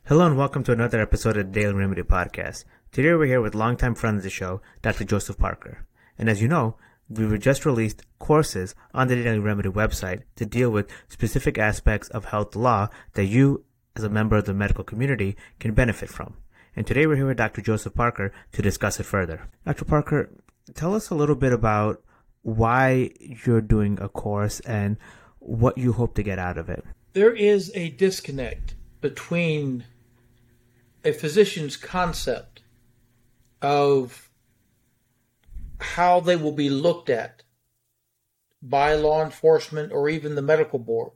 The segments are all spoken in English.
Hello and welcome to another episode of the Daily Remedy Podcast. Today we're here with longtime friend of the show, Dr. Joseph Parker. And as you know, we just released courses on the Daily Remedy website to deal with specific aspects of health law that you, as a member of the medical community, can benefit from. And today we're here with Dr. Joseph Parker to discuss it further. Dr. Parker, tell us a little bit about why you're doing a course and what you hope to get out of it. There is a disconnect between a physician's concept of how they will be looked at by law enforcement or even the medical board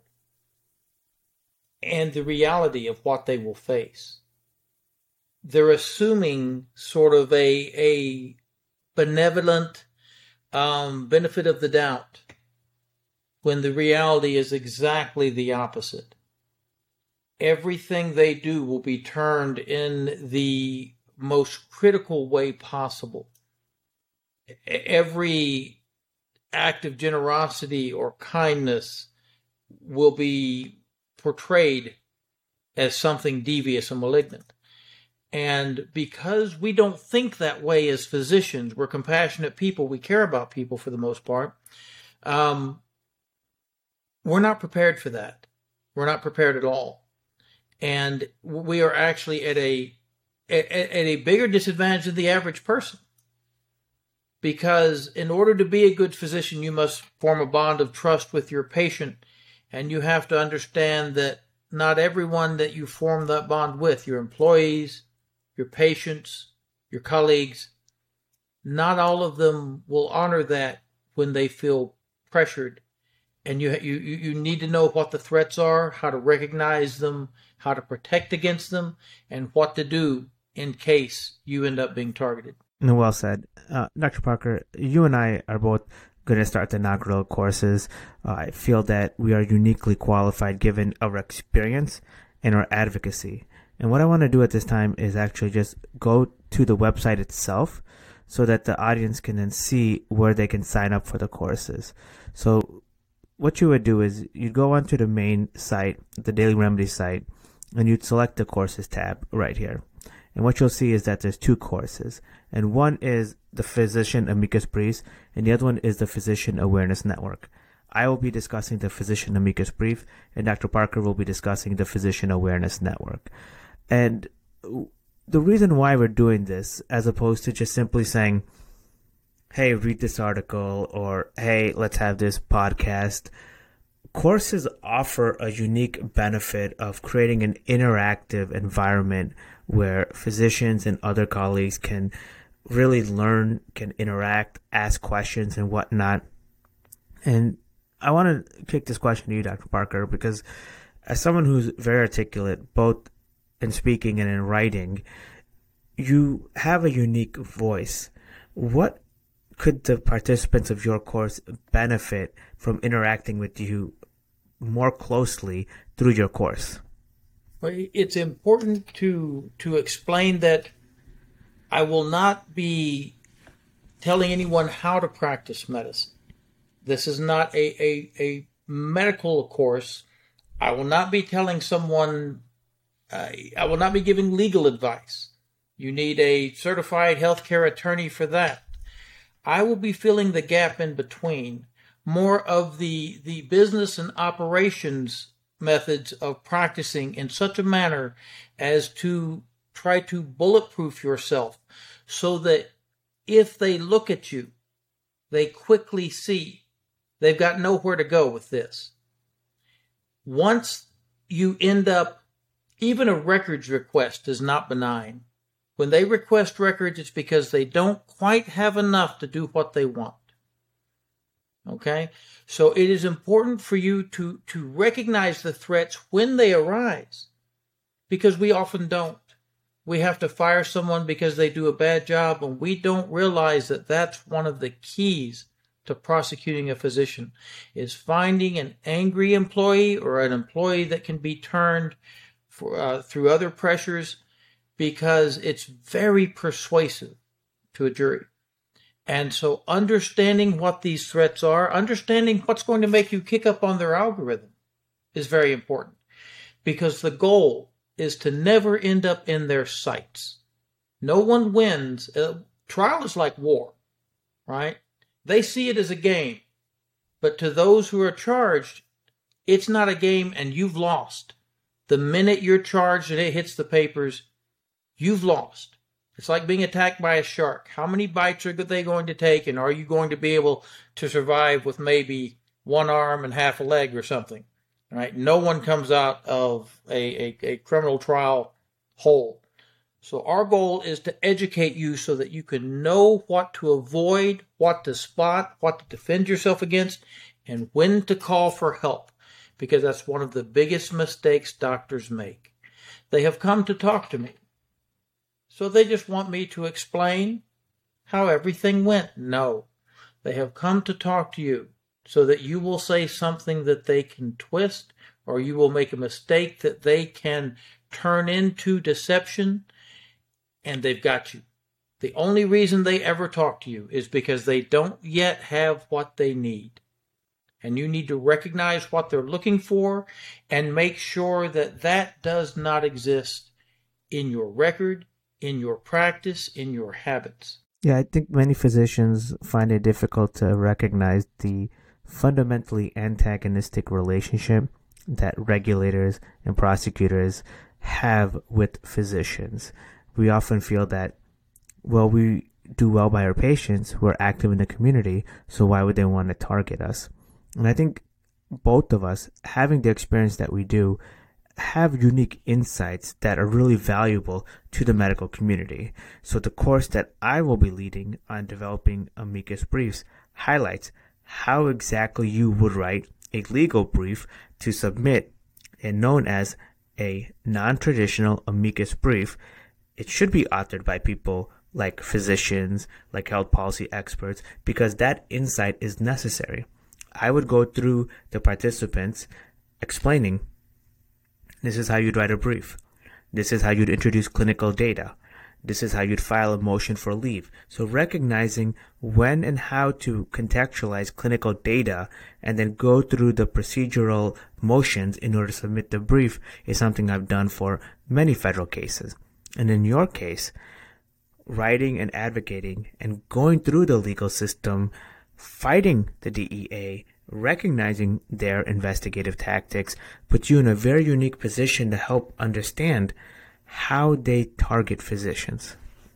and the reality of what they will face. They're assuming sort of a benevolent benefit of the doubt when the reality is exactly the opposite. Everything they do will be turned in the most critical way possible. Every act of generosity or kindness will be portrayed as something devious and malignant. And because we don't think that way as physicians, we're compassionate people, we care about people for the most part, we're not prepared for that. We're not prepared at all. And we are actually at a bigger disadvantage than the average person. Because in order to be a good physician, you must form a bond of trust with your patient. And you have to understand that not everyone that you form that bond with, your employees, your patients, your colleagues, not all of them will honor that when they feel pressured. And you need to know what the threats are, how to recognize them, how to protect against them, and what to do in case you end up being targeted. Well said. Dr. Parker, you and I are both going to start the inaugural courses. I feel that we are uniquely qualified given our experience and our advocacy. And what I want to do at this time is actually just go to the website itself so that the audience can then see where they can sign up for the courses. So what you would do is you'd go onto the main site, the Daily Remedy site, and you'd select the courses tab right here. And what you'll see is that there's two courses. And one is the Physician Amicus Briefs, and the other one is the Physician Awareness Network. I will be discussing the Physician Amicus Brief, and Dr. Parker will be discussing the Physician Awareness Network. And the reason why we're doing this, as opposed to just simply saying, hey, read this article, or hey, let's have this podcast. Courses offer a unique benefit of creating an interactive environment where physicians and other colleagues can really learn, can interact, ask questions and whatnot. And I want to kick this question to you, Dr. Parker, because as someone who's very articulate, both in speaking and in writing, you have a unique voice. What could the participants of your course benefit from interacting with you more closely through your course? Well, it's important to explain that I will not be telling anyone how to practice medicine. This is not a medical course. I will not be telling someone, I will not be giving legal advice. You need a certified healthcare attorney for that. I will be filling the gap in between, more of the business and operations methods of practicing in such a manner as to try to bulletproof yourself so that if they look at you, they quickly see they've got nowhere to go with this. Once you end up, even a records request is not benign. When they request records, it's because they don't quite have enough to do what they want. Okay? So it is important for you to recognize the threats when they arise, because we often don't. We have to fire someone because they do a bad job, and we don't realize that that's one of the keys to prosecuting a physician, is finding an angry employee or an employee that can be turned through other pressures, because it's very persuasive to a jury. And so understanding what these threats are, understanding what's going to make you kick up on their algorithm is very important, because the goal is to never end up in their sights. No one wins. Trial is like war, right? They see it as a game. But to those who are charged, it's not a game and you've lost. The minute you're charged and it hits the papers, you've lost. It's like being attacked by a shark. How many bites are they going to take, and are you going to be able to survive with maybe one arm and half a leg or something? Right? No one comes out of a criminal trial whole. So our goal is to educate you so that you can know what to avoid, what to spot, what to defend yourself against, and when to call for help, because that's one of the biggest mistakes doctors make. They have come to talk to me, so they just want me to explain how everything went. No, they have come to talk to you so that you will say something that they can twist, or you will make a mistake that they can turn into deception, and they've got you. The only reason they ever talk to you is because they don't yet have what they need. And you need to recognize what they're looking for and make sure that that does not exist in your record, in your practice, in your habits. Yeah, I think many physicians find it difficult to recognize the fundamentally antagonistic relationship that regulators and prosecutors have with physicians. We often feel that, well, we do well by our patients who are active in the community, so why would they want to target us? And I think both of us, having the experience that we do, have unique insights that are really valuable to the medical community. So the course that I will be leading on developing amicus briefs highlights how exactly you would write a legal brief to submit, and known as a non-traditional amicus brief. It should be authored by people like physicians, like health policy experts, because that insight is necessary. I would go through the participants explaining, this is how you'd write a brief. This is how you'd introduce clinical data. This is how you'd file a motion for leave. So recognizing when and how to contextualize clinical data and then go through the procedural motions in order to submit the brief is something I've done for many federal cases. And in your case, writing and advocating and going through the legal system, fighting the DEA, recognizing their investigative tactics, puts you in a very unique position to help understand how they target physicians.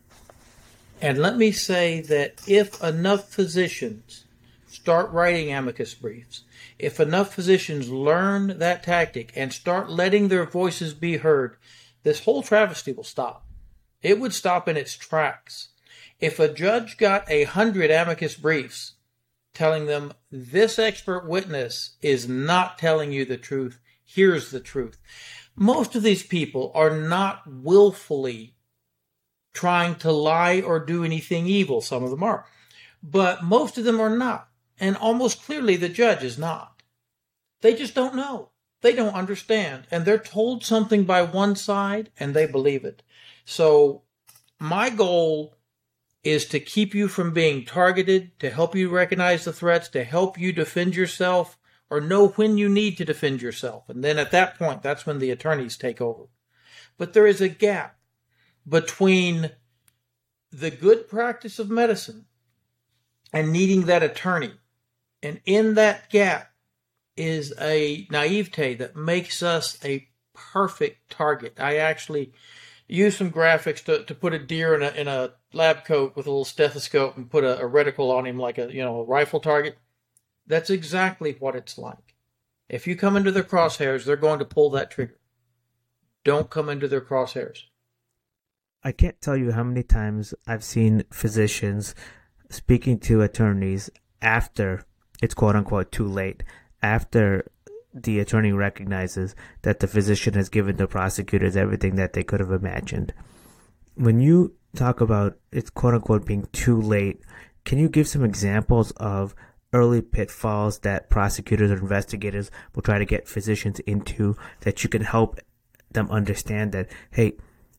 And let me say that if enough physicians start writing amicus briefs, if enough physicians learn that tactic and start letting their voices be heard, this whole travesty will stop. It would stop in its tracks. If a judge got 100 amicus briefs telling them this expert witness is not telling you the truth, here's the truth. Most of these people are not willfully trying to lie or do anything evil. Some of them are. But most of them are not. And almost clearly the judge is not. They just don't know. They don't understand. And they're told something by one side and they believe it. So my goal is to keep you from being targeted, to help you recognize the threats, to help you defend yourself or know when you need to defend yourself. And then at that point, that's when the attorneys take over. But there is a gap between the good practice of medicine and needing that attorney. And in that gap is a naivete that makes us a perfect target. I actually use some graphics to put a deer in a lab coat with a little stethoscope and put a reticle on him like a rifle target. That's exactly what it's like. If you come into their crosshairs, they're going to pull that trigger. Don't come into their crosshairs. I can't tell you how many times I've seen physicians speaking to attorneys after it's quote unquote too late, after the attorney recognizes that the physician has given the prosecutors everything that they could have imagined. When you talk about it's quote unquote being too late, can you give some examples of early pitfalls that prosecutors or investigators will try to get physicians into that you can help them understand that, hey,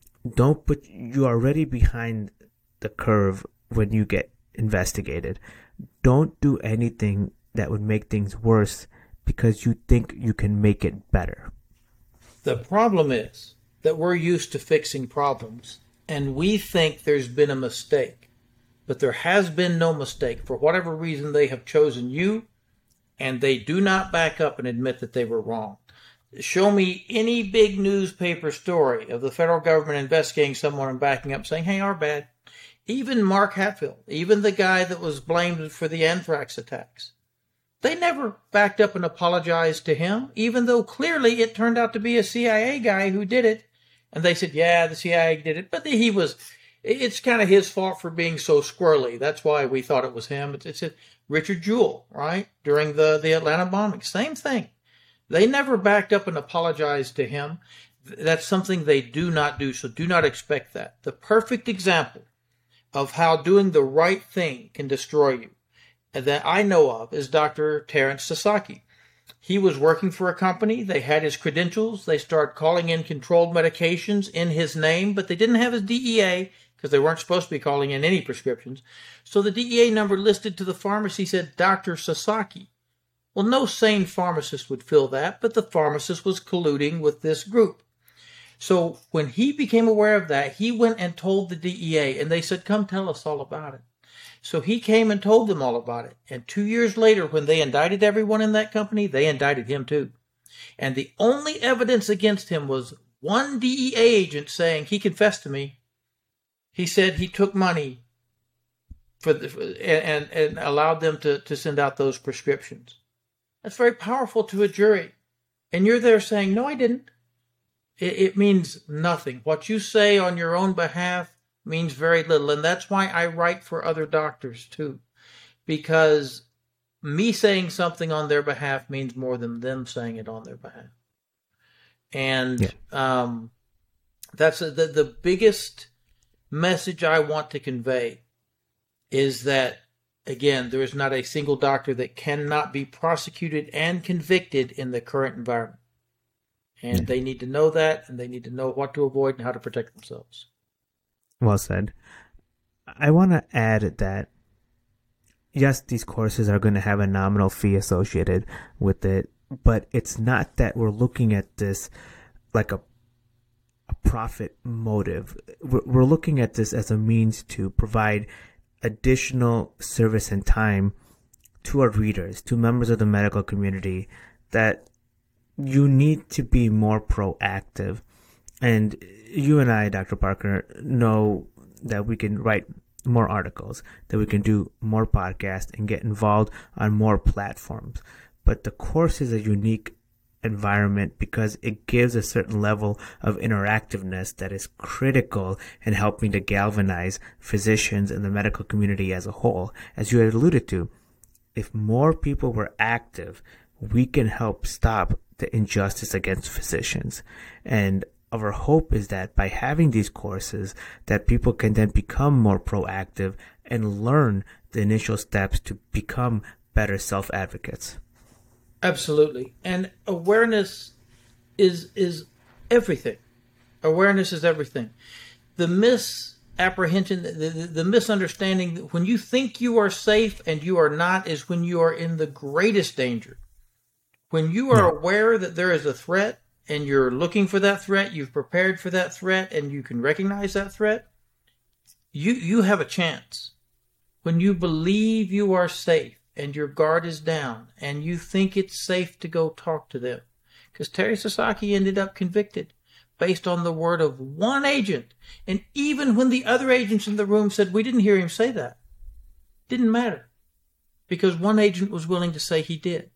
you're already behind the curve when you get investigated. Don't do anything that would make things worse because you think you can make it better. The problem is that we're used to fixing problems, and we think there's been a mistake. But there has been no mistake. For whatever reason, they have chosen you, and they do not back up and admit that they were wrong. Show me any big newspaper story of the federal government investigating someone and backing up saying, hey, our bad. Even Mark Hatfield, even the guy that was blamed for the anthrax attacks, they never backed up and apologized to him, even though clearly it turned out to be a CIA guy who did it. And they said, yeah, the CIA did it. But it's kind of his fault for being so squirrely. That's why we thought it was him. It's Richard Jewell, right? During the Atlanta bombing. Same thing. They never backed up and apologized to him. That's something they do not do, so do not expect that. The perfect example of how doing the right thing can destroy you that I know of is Dr. Terence Sasaki. He was working for a company. They had his credentials. They started calling in controlled medications in his name, but they didn't have his DEA because they weren't supposed to be calling in any prescriptions. So the DEA number listed to the pharmacy said Dr. Sasaki. Well, no sane pharmacist would fill that, but the pharmacist was colluding with this group. So when he became aware of that, he went and told the DEA, and they said, come tell us all about it. So he came and told them all about it. And 2 years later, when they indicted everyone in that company, they indicted him too. And the only evidence against him was one DEA agent saying, he confessed to me. He said he took money and allowed them to send out those prescriptions. That's very powerful to a jury. And you're there saying, no, I didn't. It means nothing. What you say on your own behalf means very little. And that's why I write for other doctors too. Because me saying something on their behalf means more than them saying it on their behalf. And that's the biggest message I want to convey is that, again, there is not a single doctor that cannot be prosecuted and convicted in the current environment. And they need to know that, and they need to know what to avoid and how to protect themselves. Well said. I want to add that, yes, these courses are going to have a nominal fee associated with it, but it's not that we're looking at this like a profit motive. We're looking at this as a means to provide additional service and time to our readers, to members of the medical community, that you need to be more proactive. And you and I, Dr. Parker, know that we can write more articles, that we can do more podcasts and get involved on more platforms. But the course is a unique environment because it gives a certain level of interactiveness that is critical in helping to galvanize physicians and the medical community as a whole. As you had alluded to, if more people were active, we can help stop the injustice against physicians. And our hope is that by having these courses, that people can then become more proactive and learn the initial steps to become better self-advocates. Absolutely. And awareness is everything. Awareness is everything. The misapprehension, the misunderstanding that when you think you are safe and you are not is when you are in the greatest danger. When you are aware that there is a threat and you're looking for that threat, you've prepared for that threat, and you can recognize that threat, you have a chance. When you believe you are safe and your guard is down and you think it's safe to go talk to them. Because Terry Sasaki ended up convicted based on the word of one agent. And even when the other agents in the room said, we didn't hear him say that, didn't matter. Because one agent was willing to say he did.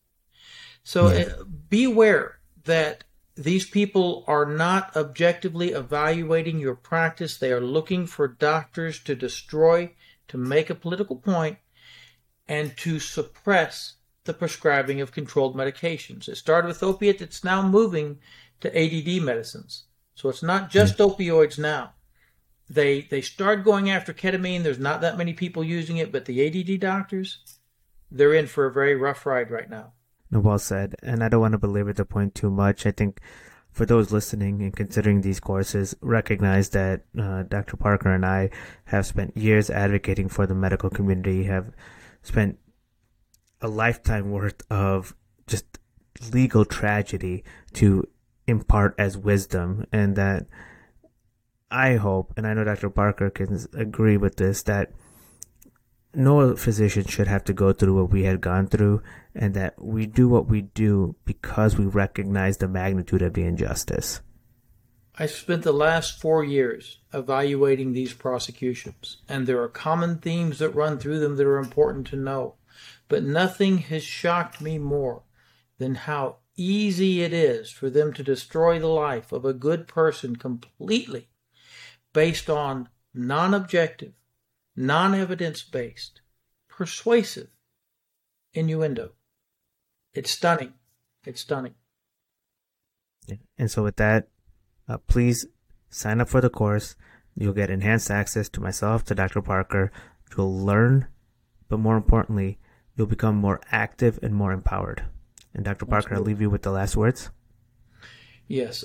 So be aware that these people are not objectively evaluating your practice. They are looking for doctors to destroy, to make a political point, and to suppress the prescribing of controlled medications. It started with opiate. It's now moving to ADD medicines. So it's not just opioids now. They start going after ketamine. There's not that many people using it, but the ADD doctors, they're in for a very rough ride right now. Well said. And I don't want to belabor the point too much. I think for those listening and considering these courses, recognize that Dr. Parker and I have spent years advocating for the medical community, have spent a lifetime worth of just legal tragedy to impart as wisdom, and that I hope, and I know Dr. Parker can agree with this, that no physician should have to go through what we had gone through, and that we do what we do because we recognize the magnitude of the injustice. I spent the last 4 years evaluating these prosecutions, and there are common themes that run through them that are important to know. But nothing has shocked me more than how easy it is for them to destroy the life of a good person completely based on non-objective, non-evidence-based, persuasive innuendo. It's stunning. It's stunning. Yeah. And so with that, please sign up for the course. You'll get enhanced access to myself, to Dr. Parker. You'll learn, but more importantly, you'll become more active and more empowered. And Dr. Parker, I'll leave you with the last words. Yes.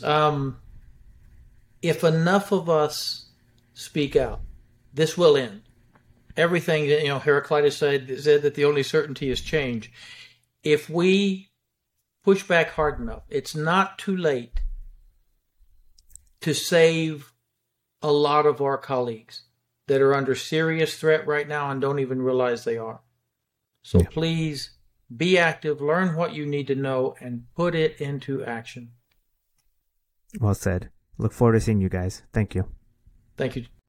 If enough of us speak out, this will end. Everything, Heraclitus said that the only certainty is change. If we push back hard enough, it's not too late to save a lot of our colleagues that are under serious threat right now and don't even realize they are. So please be active, learn what you need to know, and put it into action. Well said. Look forward to seeing you guys. Thank you. Thank you.